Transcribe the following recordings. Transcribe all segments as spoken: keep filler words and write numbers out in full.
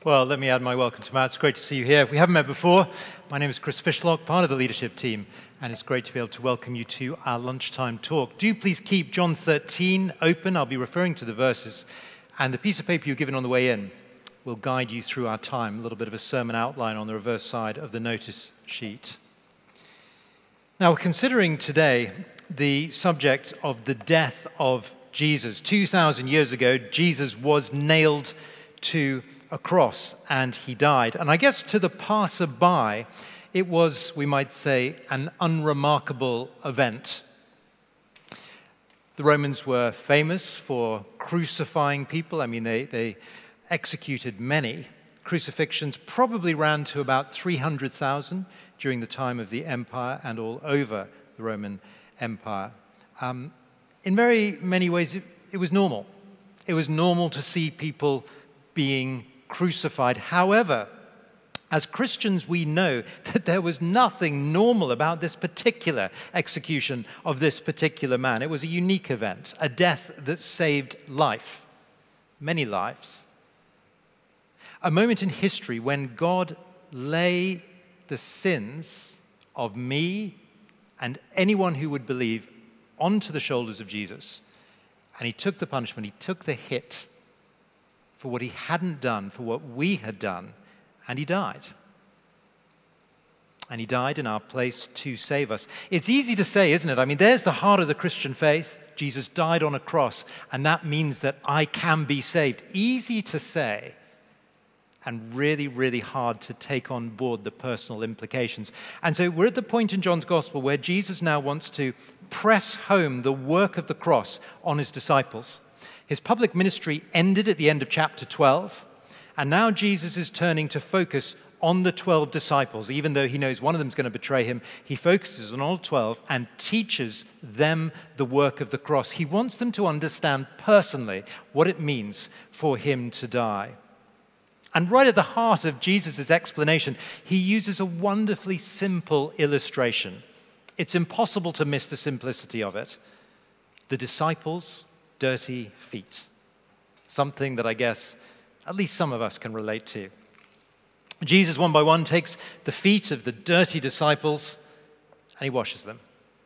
Well, let me add my welcome to Matt. It's great to see you here. If we haven't met before, my name is Chris Fishlock, part of the leadership team, and it's great to be able to welcome you to our lunchtime talk. Do please keep John thirteen open. I'll be referring to the verses, and the piece of paper you're given on the way in will guide you through our time, a little bit of a sermon outline on the reverse side of the notice sheet. Now, we're considering today the subject of the death of Jesus. two thousand years ago, Jesus was nailed to a cross and he died. And I guess to the passerby, it was, we might say, an unremarkable event. The Romans were famous for crucifying people. I mean, they, they executed many. Crucifixions probably ran to about three hundred thousand during the time of the empire and all over the Roman Empire. Um, in very many ways, it, it was normal. It was normal to see people being crucified. However, as Christians, we know that there was nothing normal about this particular execution of this particular man. It was a unique event, a death that saved life, many lives. A moment in history when God lay the sins of me and anyone who would believe onto the shoulders of Jesus. And he took the punishment, he took the hit for what he hadn't done, for what we had done, and he died. And he died in our place to save us. It's easy to say, isn't it? I mean, there's the heart of the Christian faith. Jesus died on a cross, and that means that I can be saved. Easy to say, and really, really hard to take on board the personal implications. And so we're at the point in John's Gospel where Jesus now wants to press home the work of the cross on his disciples. His public ministry ended at the end of chapter twelve, and now Jesus is turning to focus on the twelve disciples. Even though he knows one of them is going to betray him, he focuses on all twelve and teaches them the work of the cross. He wants them to understand personally what it means for him to die. And right at the heart of Jesus' explanation, he uses a wonderfully simple illustration. It's impossible to miss the simplicity of it. The disciples' dirty feet. Something that I guess at least some of us can relate to. Jesus, one by one, takes the feet of the dirty disciples and he washes them.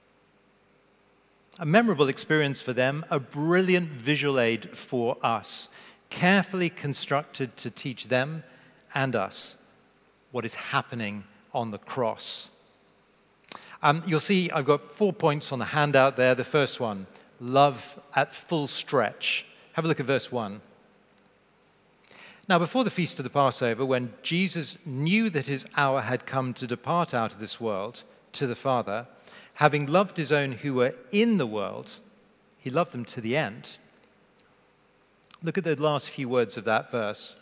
A memorable experience for them, a brilliant visual aid for us, carefully constructed to teach them and us what is happening on the cross. Um, you'll see I've got four points on the handout there. The first one, love at full stretch. Have a look at verse one. Now, before the feast of the Passover, when Jesus knew that his hour had come to depart out of this world to the Father, having loved his own who were in the world, he loved them to the end. Look at the last few words of that verse.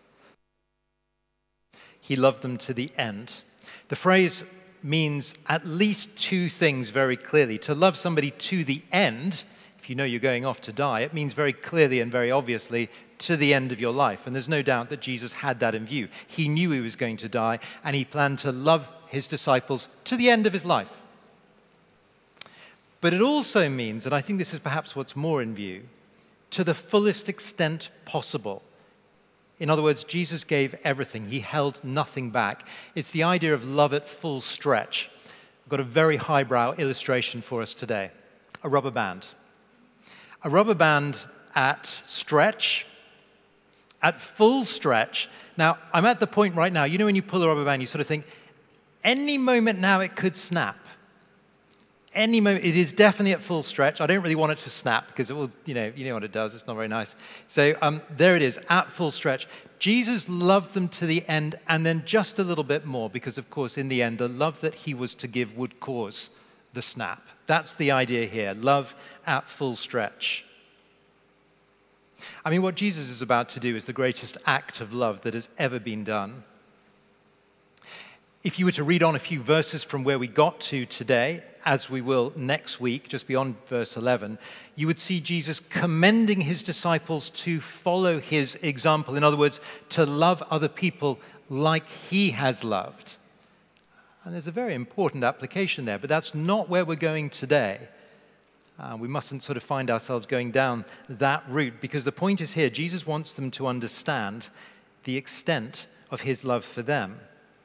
He loved them to the end. The phrase means at least two things very clearly. To love somebody to the end, if you know you're going off to die, it means very clearly and very obviously to the end of your life. And there's no doubt that Jesus had that in view. He knew he was going to die, and he planned to love his disciples to the end of his life. But it also means, and I think this is perhaps what's more in view, to the fullest extent possible. In other words, Jesus gave everything. He held nothing back. It's the idea of love at full stretch. I've got a very highbrow illustration for us today. A rubber band. A rubber band at stretch, at full stretch. Now, I'm at the point right now, you know when you pull a rubber band, you sort of think, any moment now it could snap. Any moment, it is definitely at full stretch. I don't really want it to snap because it will, you know, you know what it does. It's not very nice. So um, there it is, at full stretch. Jesus loved them to the end and then just a little bit more because, of course, in the end, the love that he was to give would cause the snap. That's the idea here, love at full stretch. I mean, what Jesus is about to do is the greatest act of love that has ever been done. If you were to read on a few verses from where we got to today, as we will next week, just beyond verse eleven, you would see Jesus commending his disciples to follow his example. In other words, to love other people like he has loved. And there's a very important application there, but that's not where we're going today. Uh, we mustn't sort of find ourselves going down that route, because the point is here, Jesus wants them to understand the extent of his love for them.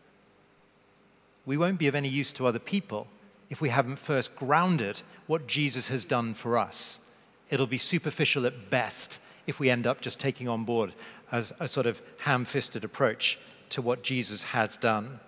We won't be of any use to other people if we haven't first grounded what Jesus has done for us. It'll be superficial at best if we end up just taking on board as a sort of ham-fisted approach to what Jesus has done.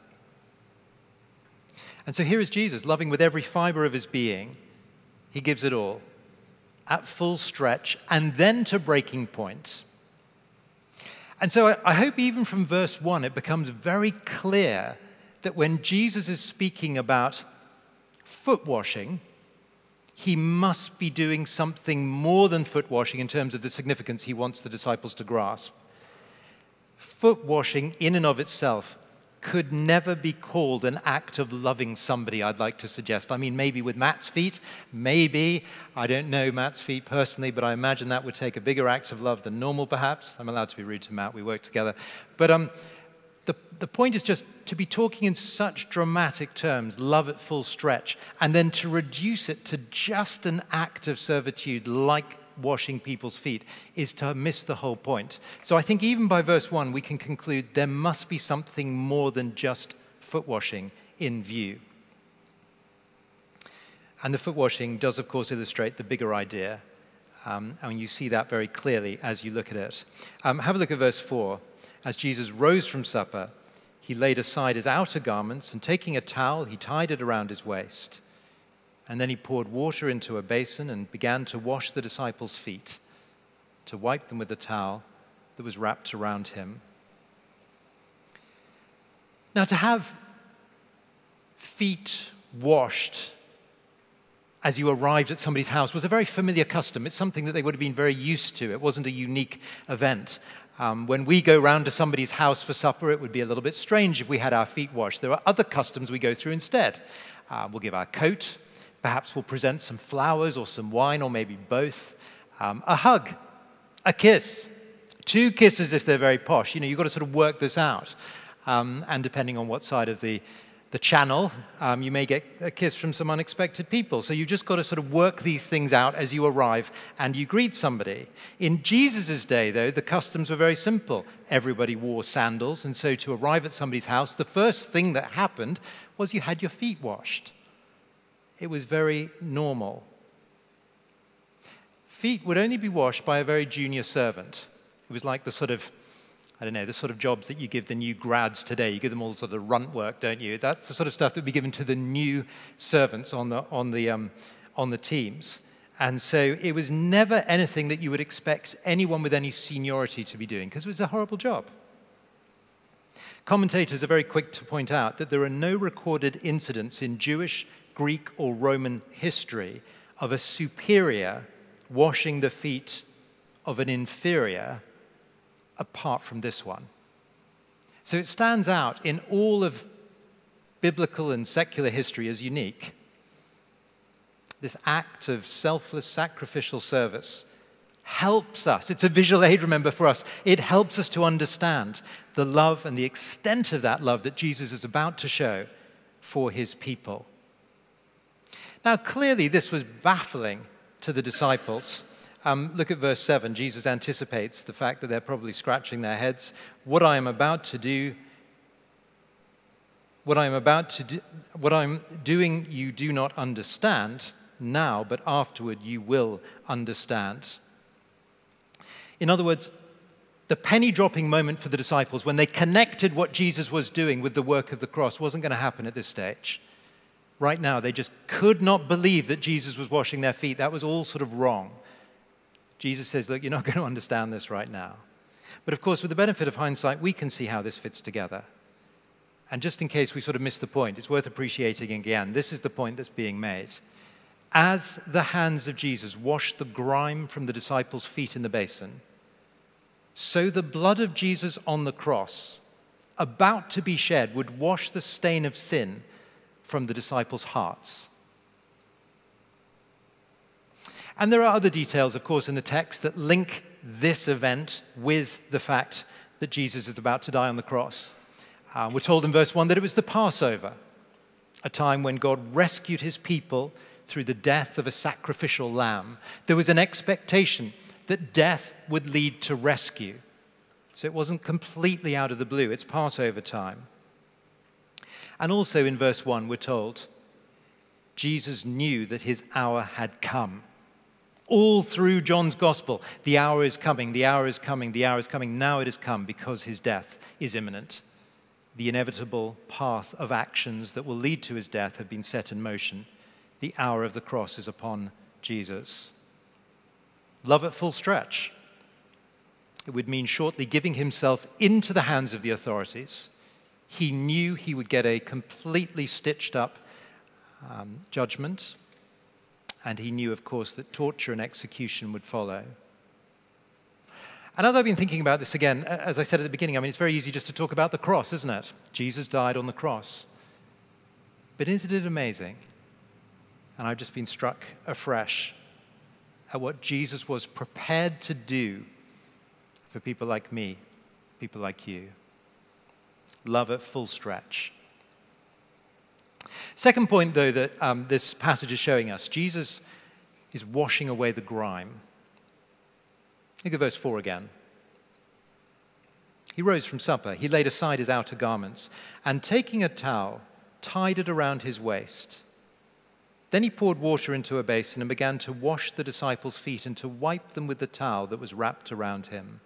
And so here is Jesus, loving with every fiber of his being. He gives it all at full stretch and then to breaking point. And so I, I hope even from verse one it becomes very clear that when Jesus is speaking about foot washing, he must be doing something more than foot washing in terms of the significance he wants the disciples to grasp. Foot washing in and of itself could never be called an act of loving somebody, I'd like to suggest. I mean, maybe with Matt's feet, maybe. I don't know Matt's feet personally, but I imagine that would take a bigger act of love than normal, perhaps. I'm allowed to be rude to Matt. We work together. But um, the, the point is just to be talking in such dramatic terms, love at full stretch, and then to reduce it to just an act of servitude like washing people's feet is to miss the whole point. So I think even by verse one, we can conclude there must be something more than just foot washing in view. And the foot washing does, of course, illustrate the bigger idea. Um, and you see that very clearly as you look at it. Um, have a look at verse four. As Jesus rose from supper, he laid aside his outer garments, and taking a towel, he tied it around his waist. And then he poured water into a basin and began to wash the disciples' feet, to wipe them with a towel that was wrapped around him. Now, to have feet washed as you arrived at somebody's house was a very familiar custom. It's something that they would have been very used to. It wasn't a unique event. Um, when we go round to somebody's house for supper, it would be a little bit strange if we had our feet washed. There are other customs we go through instead. Uh, we'll give our coat. Perhaps we'll present some flowers or some wine, or maybe both. Um, a hug, a kiss, two kisses if they're very posh. You know, you've got to sort of work this out. Um, and depending on what side of the, the channel, um, you may get a kiss from some unexpected people. So you've just got to sort of work these things out as you arrive and you greet somebody. In Jesus' day, though, the customs were very simple. Everybody wore sandals, and so to arrive at somebody's house, the first thing that happened was you had your feet washed. It was very normal. Feet would only be washed by a very junior servant. It was like the sort of, I don't know, the sort of jobs that you give the new grads today. You give them all sort of runt work, don't you? That's the sort of stuff that would be given to the new servants on the, on the, um, on the teams. And so it was never anything that you would expect anyone with any seniority to be doing, because it was a horrible job. Commentators are very quick to point out that there are no recorded incidents in Jewish, Greek, or Roman history of a superior washing the feet of an inferior apart from this one. So it stands out in all of biblical and secular history as unique. This act of selfless sacrificial service helps us. It's a visual aid, remember, for us. It helps us to understand the love and the extent of that love that Jesus is about to show for his people. Now, clearly, this was baffling to the disciples. Um, look at verse seven. Jesus anticipates the fact that they're probably scratching their heads. What I am about to do, what I am about to do, what I'm doing, you do not understand now, but afterward you will understand. In other words, the penny-dropping moment for the disciples when they connected what Jesus was doing with the work of the cross wasn't going to happen at this stage. Right now, they just could not believe that Jesus was washing their feet. That was all sort of wrong. Jesus says, look, you're not going to understand this right now. But of course, with the benefit of hindsight, we can see how this fits together. And just in case we sort of missed the point, it's worth appreciating again. This is the point that's being made. As the hands of Jesus washed the grime from the disciples' feet in the basin, so the blood of Jesus on the cross, about to be shed, would wash the stain of sin from the disciples' hearts. And there are other details, of course, in the text that link this event with the fact that Jesus is about to die on the cross. Uh, we're told in verse one that it was the Passover, a time when God rescued his people through the death of a sacrificial lamb. There was an expectation that death would lead to rescue. So it wasn't completely out of the blue. It's Passover time. And also in verse one, we're told, Jesus knew that his hour had come. All through John's gospel, the hour is coming, the hour is coming, the hour is coming. Now it has come because his death is imminent. The inevitable path of actions that will lead to his death have been set in motion. The hour of the cross is upon Jesus. Love at full stretch. It would mean shortly giving himself into the hands of the authorities. He knew he would get a completely stitched up um, judgment. And he knew, of course, that torture and execution would follow. And as I've been thinking about this again, as I said at the beginning, I mean, it's very easy just to talk about the cross, isn't it? Jesus died on the cross. But isn't it amazing? And I've just been struck afresh at what Jesus was prepared to do for people like me, people like you. Love at full stretch. Second point, though, that um, this passage is showing us, Jesus is washing away the grime. Look at verse four again. He rose from supper. He laid aside his outer garments, and taking a towel, tied it around his waist. Then he poured water into a basin and began to wash the disciples' feet and to wipe them with the towel that was wrapped around him.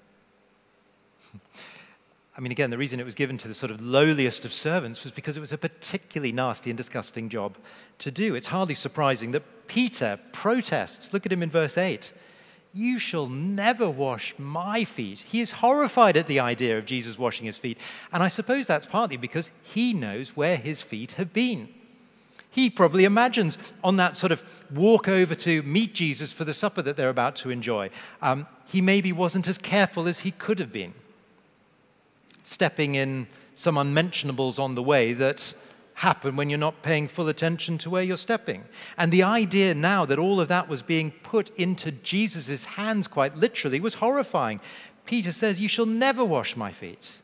I mean, again, the reason it was given to the sort of lowliest of servants was because it was a particularly nasty and disgusting job to do. It's hardly surprising that Peter protests. Look at him in verse eight. You shall never wash my feet. He is horrified at the idea of Jesus washing his feet. And I suppose that's partly because he knows where his feet have been. He probably imagines on that sort of walk over to meet Jesus for the supper that they're about to enjoy, um, he maybe wasn't as careful as he could have been, stepping in some unmentionables on the way that happen when you're not paying full attention to where you're stepping. And the idea now that all of that was being put into Jesus' hands quite literally was horrifying. Peter says, you shall never wash my feet.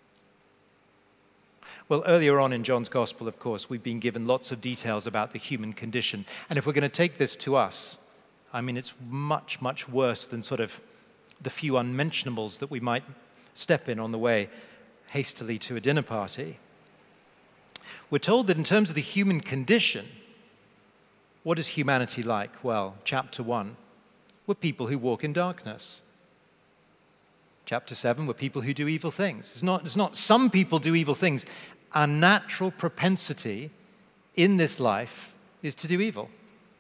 Well, earlier on in John's Gospel, of course, we've been given lots of details about the human condition. And if we're going to take this to us, I mean, it's much, much worse than sort of the few unmentionables that we might step in on the way hastily to a dinner party. We're told that in terms of the human condition, what is humanity like? Well, chapter one, we're people who walk in darkness. Chapter seven, we're people who do evil things. It's not, it's not some people do evil things. Our natural propensity in this life is to do evil.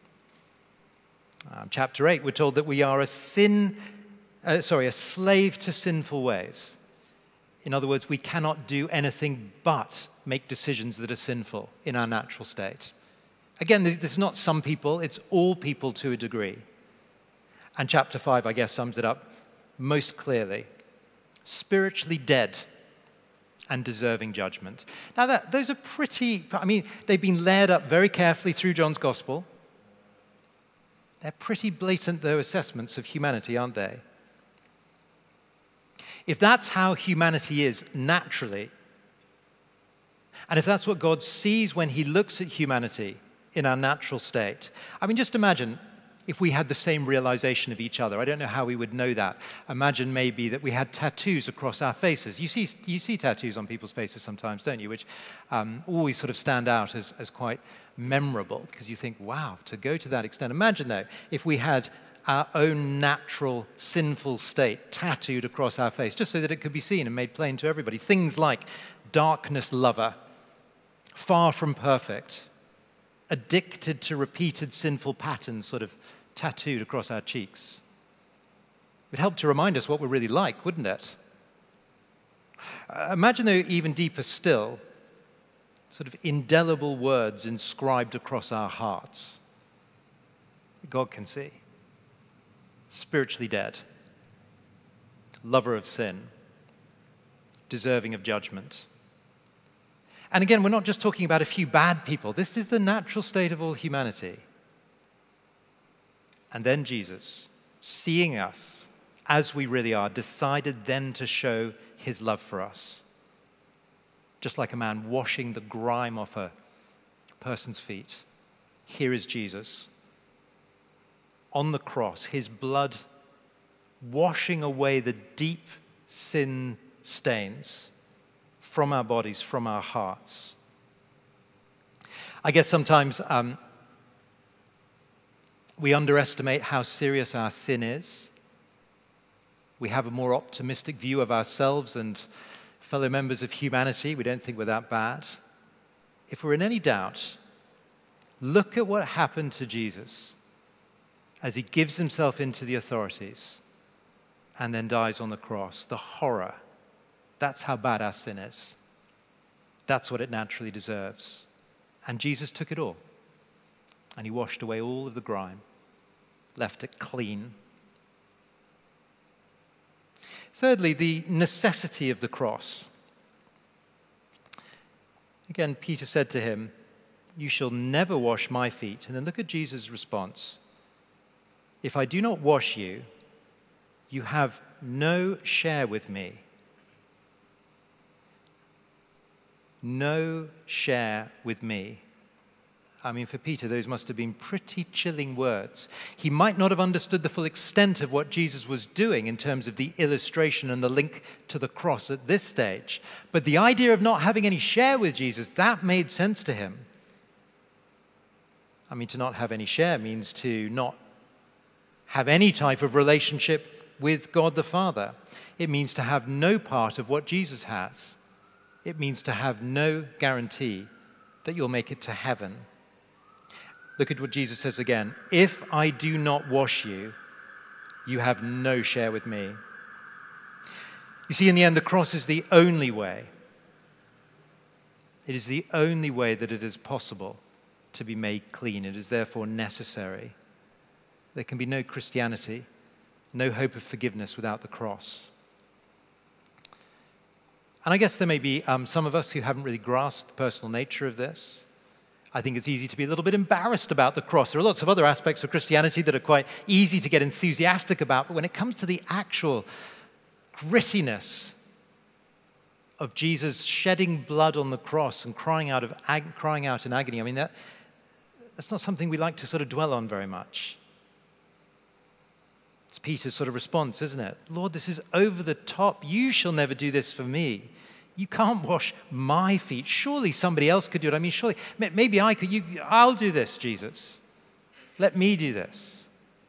Um, chapter eight, we're told that we are a sin, uh, sorry, a slave to sinful ways. In other words, we cannot do anything but make decisions that are sinful in our natural state. Again, this is not some people, it's all people to a degree. And chapter five, I guess, sums it up most clearly. Spiritually dead and deserving judgment. Now, that, those are pretty, I mean, they've been layered up very carefully through John's Gospel. They're pretty blatant, though, assessments of humanity, aren't they? If that's how humanity is naturally, and if that's what God sees when he looks at humanity in our natural state, I mean, just imagine if we had the same realization of each other. I don't know how we would know that. Imagine maybe that we had tattoos across our faces. You see, you see tattoos on people's faces sometimes, don't you, which um, always sort of stand out as, as quite memorable, because you think, wow, to go to that extent. Imagine, though, if we had our own natural sinful state tattooed across our face, just so that it could be seen and made plain to everybody. Things like darkness lover, far from perfect, addicted to repeated sinful patterns sort of tattooed across our cheeks. It would help to remind us what we're really like, wouldn't it? Uh, imagine, though, even deeper still, sort of indelible words inscribed across our hearts that God can see. Spiritually dead, lover of sin, deserving of judgment. And again, we're not just talking about a few bad people. This is the natural state of all humanity. And then Jesus, seeing us as we really are, decided then to show his love for us. Just like a man washing the grime off a person's feet. Here is Jesus on the cross, his blood washing away the deep sin stains from our bodies, from our hearts. I guess sometimes um, we underestimate how serious our sin is. We have a more optimistic view of ourselves and fellow members of humanity. We don't think we're that bad. If we're in any doubt, look at what happened to Jesus as he gives himself into the authorities and then dies on the cross. The horror. That's how bad our sin is. That's what it naturally deserves. And Jesus took it all. And he washed away all of the grime, left it clean. Thirdly, the necessity of the cross. Again, Peter said to him, "You shall never wash my feet." And then look at Jesus' response. "If I do not wash you, you have no share with me." No share with me. I mean, for Peter, those must have been pretty chilling words. He might not have understood the full extent of what Jesus was doing in terms of the illustration and the link to the cross at this stage. But the idea of not having any share with Jesus, that made sense to him. I mean, to not have any share means to not have any type of relationship with God the Father. It means to have no part of what Jesus has. It means to have no guarantee that you'll make it to heaven. Look at what Jesus says again. "If I do not wash you, you have no share with me." You see, in the end, the cross is the only way. It is the only way that it is possible to be made clean. It is therefore necessary. There can be no Christianity, no hope of forgiveness without the cross. And I guess there may be um, some of us who haven't really grasped the personal nature of this. I think it's easy to be a little bit embarrassed about the cross. There are lots of other aspects of Christianity that are quite easy to get enthusiastic about, but when it comes to the actual grittiness of Jesus shedding blood on the cross and crying out, of ag- crying out in agony, I mean, that, that's not something we like to sort of dwell on very much. It's Peter's sort of response, isn't it? "Lord, this is over the top. You shall never do this for me. You can't wash my feet. Surely somebody else could do it. I mean, surely, maybe I could. You, I'll do this, Jesus. Let me do this."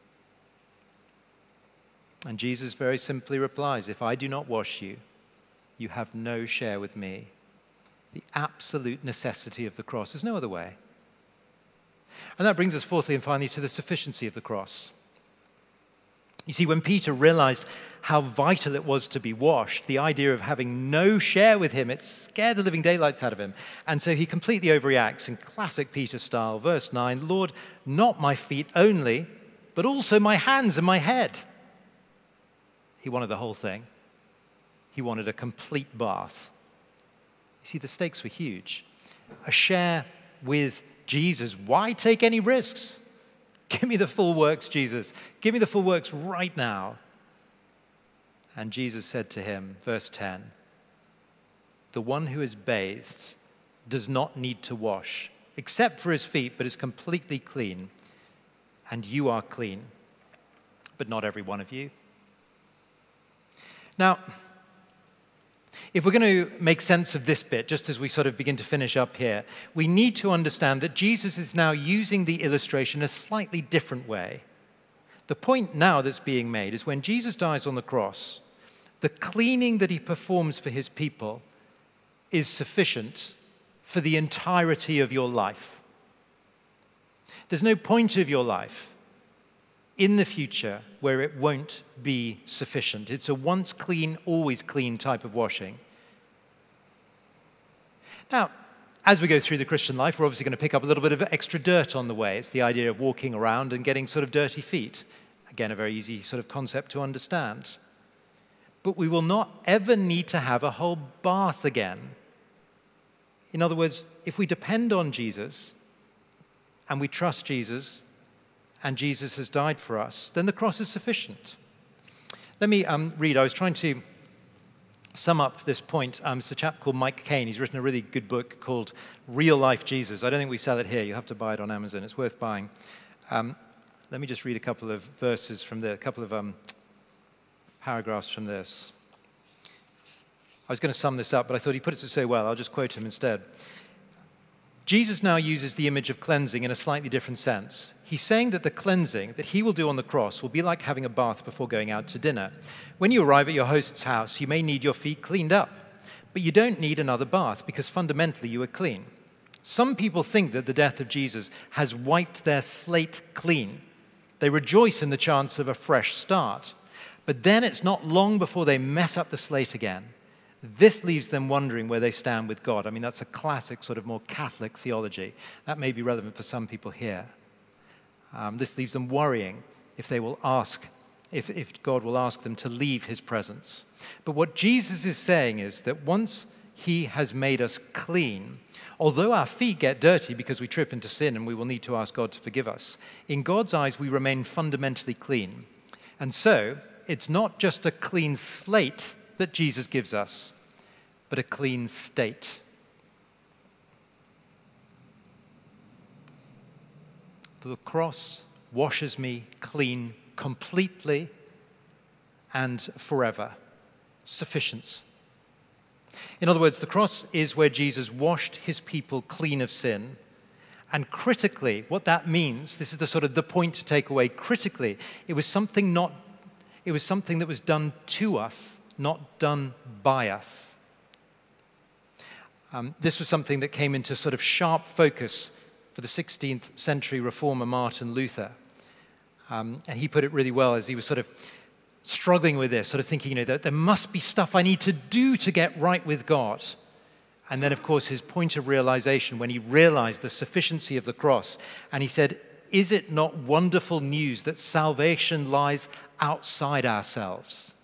And Jesus very simply replies, "If I do not wash you, you have no share with me." The absolute necessity of the cross. There's no other way. And that brings us fourthly and finally to the sufficiency of the cross. You see, when Peter realized how vital it was to be washed, the idea of having no share with him, it scared the living daylights out of him. And so he completely overreacts in classic Peter style. Verse nine, "Lord, not my feet only, but also my hands and my head." He wanted the whole thing. He wanted a complete bath. You see, the stakes were huge. A share with Jesus. Why take any risks? Give me the full works, Jesus. Give me the full works right now. And Jesus said to him, verse ten, "The one who is bathed does not need to wash, except for his feet, but is completely clean. And you are clean, but not every one of you." Now, if we're going to make sense of this bit, just as we sort of begin to finish up here, we need to understand that Jesus is now using the illustration a slightly different way. The point now that's being made is when Jesus dies on the cross, the cleaning that he performs for his people is sufficient for the entirety of your life. There's no point of your life in the future where it won't be sufficient. It's a once clean, always clean type of washing. Now, as we go through the Christian life, we're obviously going to pick up a little bit of extra dirt on the way. It's the idea of walking around and getting sort of dirty feet. Again, a very easy sort of concept to understand. But we will not ever need to have a whole bath again. In other words, if we depend on Jesus and we trust Jesus, and Jesus has died for us, then the cross is sufficient. Let me um, read. I was trying to sum up this point. Um, it's a chap called Mike Cain. He's written a really good book called Real Life Jesus. I don't think we sell it here. You have to buy it on Amazon. It's worth buying. Um, let me just read a couple of verses from there, a couple of um, paragraphs from this. I was going to sum this up, but I thought he put it so well, I'll just quote him instead. Jesus now uses the image of cleansing in a slightly different sense. He's saying that the cleansing that he will do on the cross will be like having a bath before going out to dinner. When you arrive at your host's house, you may need your feet cleaned up, but you don't need another bath because fundamentally you are clean. Some people think that the death of Jesus has wiped their slate clean. They rejoice in the chance of a fresh start, but then it's not long before they mess up the slate again. This leaves them wondering where they stand with God. I mean, that's a classic sort of more Catholic theology. That may be relevant for some people here. Um, this leaves them worrying if they will ask, if, if God will ask them to leave his presence. But what Jesus is saying is that once he has made us clean, although our feet get dirty because we trip into sin and we will need to ask God to forgive us, in God's eyes we remain fundamentally clean. And so it's not just a clean slate that Jesus gives us, but a clean state. The cross washes me clean completely and forever. Sufficiency. In other words, the cross is where Jesus washed his people clean of sin. And critically, what that means, this is the sort of the point to take away, critically, it was something not, it was something that was done to us, not done by us. Um, this was something that came into sort of sharp focus for the sixteenth century reformer Martin Luther. Um, and he put it really well as he was sort of struggling with this, sort of thinking, you know, that there must be stuff I need to do to get right with God. And then, of course, his point of realization when he realized the sufficiency of the cross, and he said, is it not wonderful news that salvation lies outside ourselves?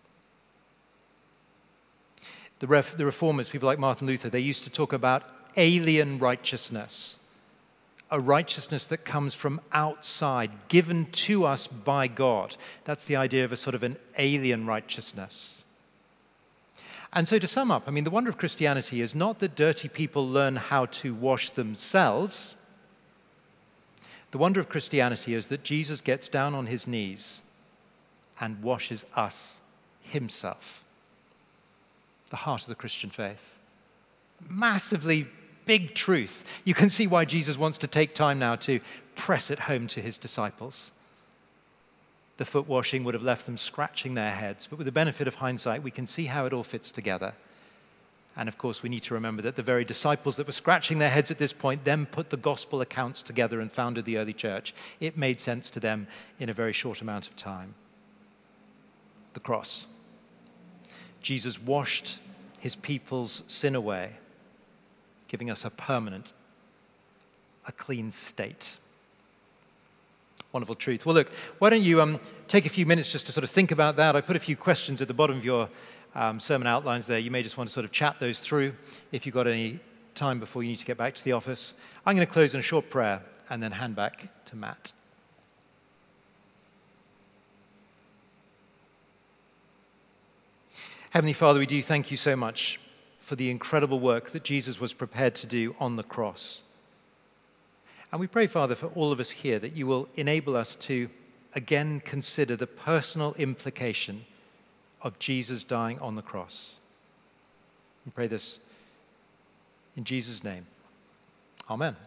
The, ref, the reformers, people like Martin Luther, they used to talk about alien righteousness, a righteousness that comes from outside, given to us by God. That's the idea of a sort of an alien righteousness. And so to sum up, I mean, the wonder of Christianity is not that dirty people learn how to wash themselves. The wonder of Christianity is that Jesus gets down on his knees and washes us himself. The heart of the Christian faith. Massively big truth. You can see why Jesus wants to take time now to press it home to his disciples. The foot washing would have left them scratching their heads, but with the benefit of hindsight, we can see how it all fits together. And of course, we need to remember that the very disciples that were scratching their heads at this point then put the gospel accounts together and founded the early church. It made sense to them in a very short amount of time. The cross. Jesus washed his people's sin away, giving us a permanent, a clean state. Wonderful truth. Well, look, why don't you um, take a few minutes just to sort of think about that. I put a few questions at the bottom of your um, sermon outlines there. You may just want to sort of chat those through if you've got any time before you need to get back to the office. I'm going to close in a short prayer and then hand back to Matt. Heavenly Father, we do thank you so much for the incredible work that Jesus was prepared to do on the cross. And we pray, Father, for all of us here that you will enable us to again consider the personal implication of Jesus dying on the cross. We pray this in Jesus' name. Amen.